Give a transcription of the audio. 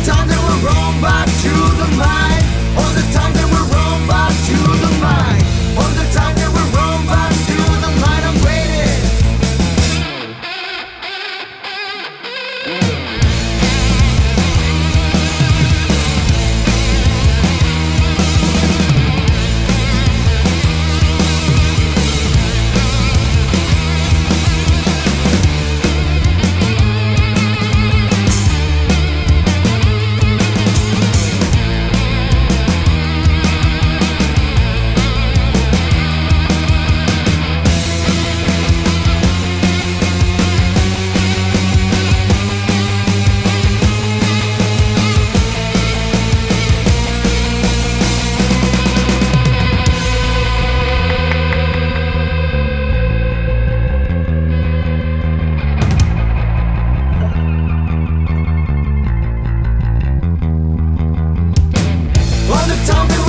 time that we're wrong back to the mind. All the time that we're wrong back to the mind. All the time that we're wrong back to the mind. I'm waiting. All the time